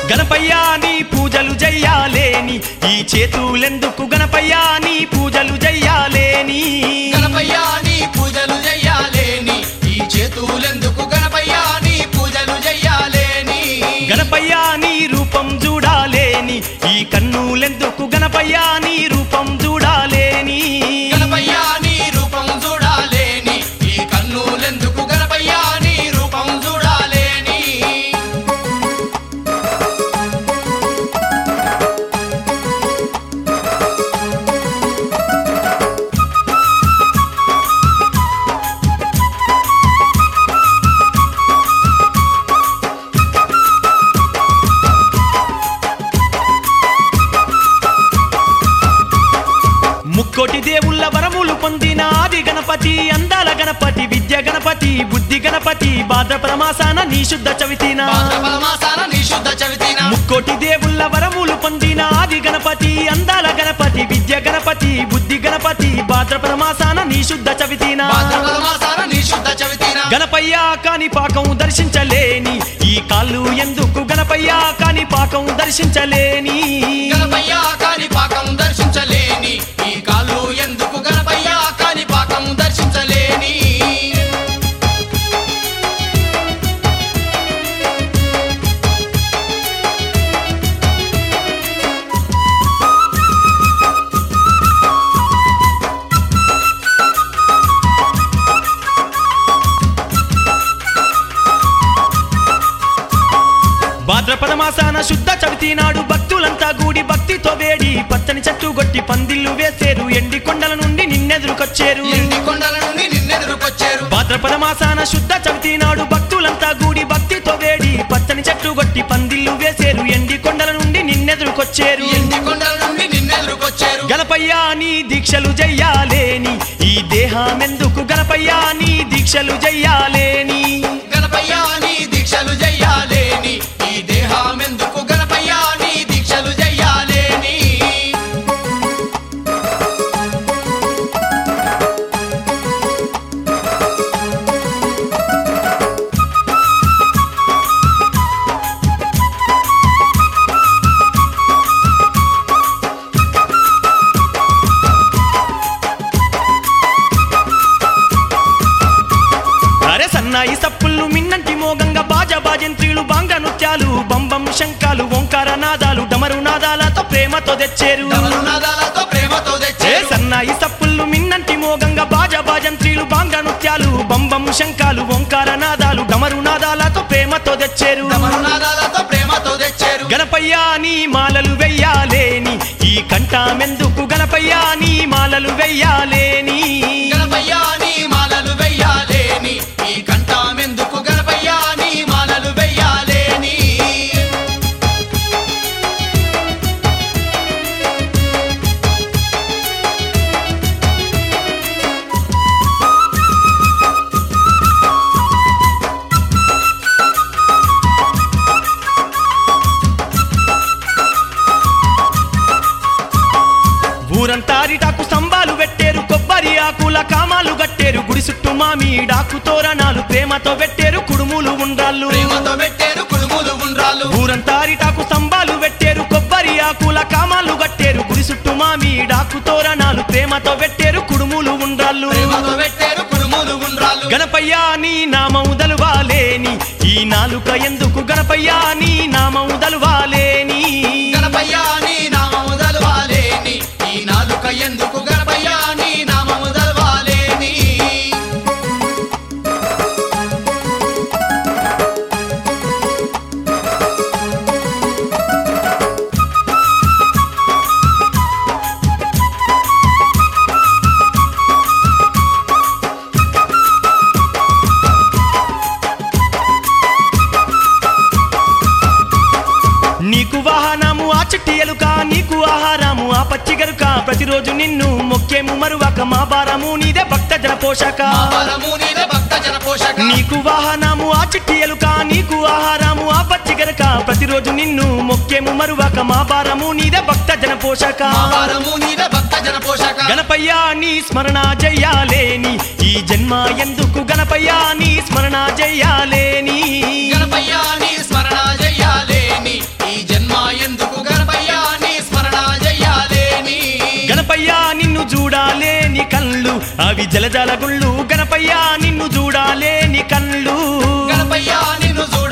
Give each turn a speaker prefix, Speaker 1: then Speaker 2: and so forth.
Speaker 1: గణపయ్యా నీ పూజలు చెయ్యాలేని ఈ చేతులెందుకు గణపయ్యా నీ పూజలు చెయ్యాలేని
Speaker 2: గణపయ్యా నీ పూజలు చెయ్యాలేని ఈ చేతులెందుకు గణపయ్యా నీ పూజలు చెయ్యాలేని
Speaker 1: గణపయ్యా నీ రూపం చూడాలేని ఈ కన్నులెందుకు గణపయ్యా నీ రూపం చూడాలేని
Speaker 2: గణపయ్యా నీ రూపం చూడాలేని ఈ కన్నులెందుకు గణపయ్యా నీ రూపం చూడాలేని
Speaker 1: ముక్కోటి దేవుళ్ళ వరములు పొందిన ఆది గణపతి అందాల గణపతి విద్య గణపతి బుద్ధి గణపతి భాద్రపద మాసాన నీ శుద్ధ చవితిన
Speaker 2: భాద్రపద మాసాన నీ శుద్ధ చవితిన
Speaker 1: ముక్కోటి దేవుళ్ళ వరములు పొందిన ఆది గణపతి అందాల గణపతి విద్య గణపతి బుద్ధి గణపతి భాద్రపద మాసాన నీ శుద్ధ చవితిన
Speaker 2: భాద్రపద మాసాన నీ శుద్ధ చవితిన
Speaker 1: గణపయ్యా కాని పాకం దర్శించలేని ఈ కాళ్ళు ఎందుకు గణపయ్యా కాని పాకం దర్శించలేని
Speaker 2: గణపయ్యా కాని పాకం దర్శించలేని ఈ కాళ్ళు ఎందుకు గణపయ్యా కాని పాకం దర్శించలేని
Speaker 1: భాద్రపద మాసాన శుద్ధ చవితి నాడు భక్తులంతా గూడి భక్తితో వేడి పచ్చని చెట్టు గొట్టి పందిళ్ళు వేసేరు ఎండి కొండల నుండి నిన్నెదురుకొచ్చేరు
Speaker 2: ఎండి కొండల నుండి నిన్నెదురుకొచ్చారు
Speaker 1: భాద్రపద మాసాన శుద్ధ చవితి నాడు భక్తులంతా గూడి భక్తితో వేడి పచ్చని చెట్టు గొట్టి పందిళ్ళు వేసేరు ఎండి కొండల నుండి నిన్నెదురుకొచ్చేరు
Speaker 2: ఎండి కొండల నుండి నిన్నెదురుకొచ్చారు
Speaker 1: గణపయ్యా నీ దీక్షలు చెయ్యాలేని ఈ దేహమెందుకు గణపయ్యా నీ దీక్షలు చెయ్యాలేని
Speaker 2: గణపయ్యా నీ దీక్షలు చెయ్యాలేని ఈ దేహమెందుకు గణపయ్యా నీ దీక్షలు చెయ్యాలేని
Speaker 1: అరే సన్నాయి సప్పుళ్ళు మిన్నంటి మోగంగా బాజా బాజంత్రీలు బాంగ్ల నృత్యాలు బంబం శంఖాలు ఓంకార నాదాలు డమరు నాదాలతో ప్రేమతో తెచ్చేరు
Speaker 2: డమరునాదాలతో ప్రేమతో
Speaker 1: ఏ
Speaker 2: తెచ్చారు
Speaker 1: సన్నాయి సప్పుళ్ళు మిన్నంటి మోగంగా బాజా బాజంత్రీలు బాంగ్ల నృత్యాలు బంబం శంఖాలు ఓంకార నాదాలు డమరు నాదాలతో ప్రేమతో తెచ్చేరు
Speaker 2: డమరునాదాలతో ప్రేమతో తెచ్చారు
Speaker 1: గణపయ్యా నీ మాలలు వెయ్యాలేని ఈ కంఠమెందుకు గణపయ్యా నీ మాలలు వెయ్యాలేని
Speaker 2: గణపయ్యా నీ మాలలు వెయ్యాలేని ఈ కంఠమెందుకు గణపయ్యా నీ మాలలు వెయ్యాలేని
Speaker 1: ఊరంతా అరిటాకు స్తంభాలు పెట్టేరు కొబ్బరి ఆకుల కామాలు గట్టేరు గుడి చుట్టూ మామిడాకు తోరణాలు ప్రేమతో పెట్టేరు కుడుములు ఉండ్రాళ్ళు
Speaker 2: ప్రేమతో పెట్టారు కుడుములు ఉండ్రాళ్ళు
Speaker 1: ఊరంతా అరిటాకు స్తంభాలు పెట్టేరు కొబ్బరి ఆకుల కామాలు గట్టేరు గుడి చుట్టూ మామిడాకు తోరణాలు ప్రేమతో పెట్టేరు కుడుములు ఉండ్రాళ్ళు
Speaker 2: ప్రేమతో పెట్టారు కుడుములు ఉండ్రాళ్ళు
Speaker 1: గణపయ్యా నీ నామం దలువాలేని ఈ నాలుక ఎందుకు గణపయ్యా నీ నామం దలువాలేని
Speaker 2: గణపయ్యా నీ నామము దలవాలేని ఈ నాలుక ఎందుకు గణపయ్యా నీ నామము దలవాలేని
Speaker 1: నీకు వాహనము ఆ చిట్టి ఎలుక నీకు ఆహారము ఆ పచ్చి గరుక ప్రతిరోజు నిన్ను మొక్కేము మరువక మా భారము నీదే భక్త జన పోషక
Speaker 2: మా వరము నీదే భక్త జన పోషక
Speaker 1: నీకు వాహనము ఆ చిట్టి ఎలుక నీకు ఆహారము ఆ పచ్చి గరుక ప్రతిరోజు నిన్ను మొక్కేము మరువక మా భారము నీదే భక్త జన పోషక
Speaker 2: మా వరము నీదే భక్త జన పోషక
Speaker 1: గణపయ్యా నీ స్మరణ చెయ్యాలేని ఈ జన్మ ఎందుకు గణపయ్యా నీ స్మరణ చెయ్యాలేని
Speaker 2: గణపయ్యా నీ స్మరణ చెయ్యాలేని ఈ
Speaker 1: గణపయ్య నిన్ను చూడాలే నీ కళ్ళు అవి జలజల గుళ్ళు గణపయ్య నిన్ను చూడాలే నీ కళ్ళు
Speaker 2: గణపయ్య నిన్ను చూడ